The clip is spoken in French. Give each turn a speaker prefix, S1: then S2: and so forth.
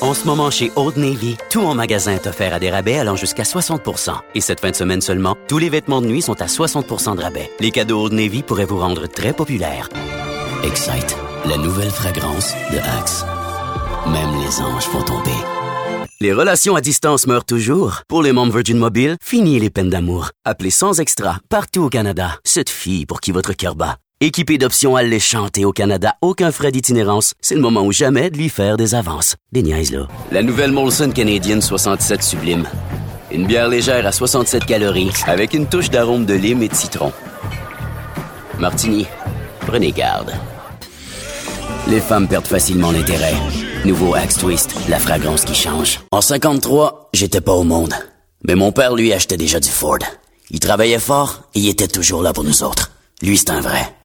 S1: En ce moment, chez Old Navy, tout en magasin est offert à des rabais allant jusqu'à 60 %. Et cette fin de semaine seulement, tous les vêtements de nuit sont à 60 % de rabais. Les cadeaux Old Navy pourraient vous rendre très populaire. Excite, la nouvelle fragrance de Axe. Même les anges font tomber. Les relations à distance meurent toujours. Pour les membres Virgin Mobile, fini les peines d'amour. Appelez sans extra, partout au Canada. Cette fille pour qui votre cœur bat. Équipé d'options alléchantes et au Canada, aucun frais d'itinérance. C'est le moment ou jamais de lui faire des avances. Des niaises, là. La nouvelle Molson Canadian 67 Sublime. Une bière légère à 67 calories, avec une touche d'arôme de lime et de citron. Martini, prenez garde. Les femmes perdent facilement l'intérêt. Nouveau Axe Twist, la fragrance qui change. En 53, j'étais pas au monde. Mais mon père, lui, achetait déjà du Ford. Il travaillait fort et il était toujours là pour nous autres. Lui, c'est un vrai.